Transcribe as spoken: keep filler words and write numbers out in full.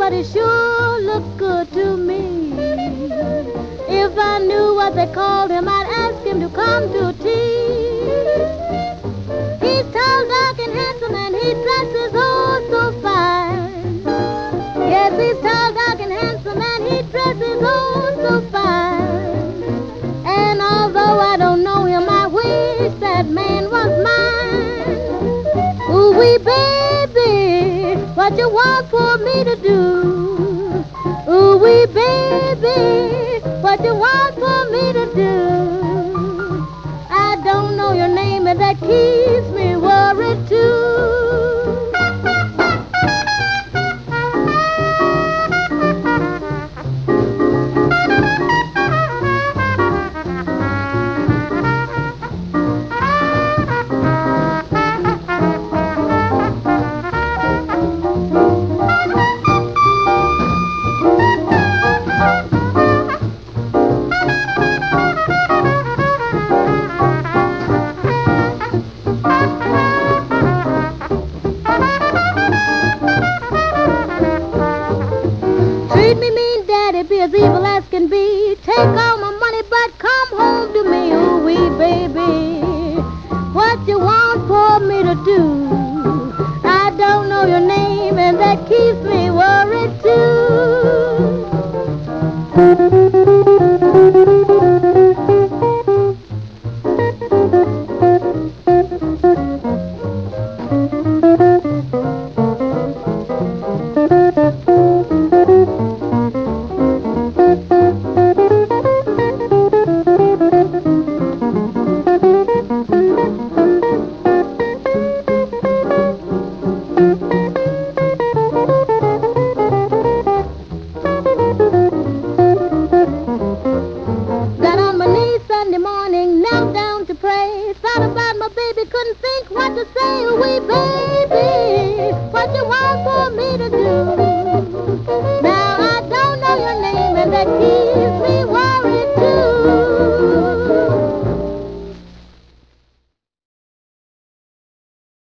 but he sure looked good to me. If I knew what they called him, I'd ask him to come to tea. He's tall, dark, and handsome, and he dresses oh so fine. Yes, he's tall, dark, and handsome, and he dresses oh so fine. And although I don't know him, I wish that man was mine. Ooh, wee baby, what you want for me to do? Ooh, wee baby, what you want for me to do? I don't know your name, and that keeps me worried too. Treat me mean, Daddy, be as evil as can be. Take all my money, but come home to me, ooh wee baby. What you want for me to do? I don't know your name, and that keeps me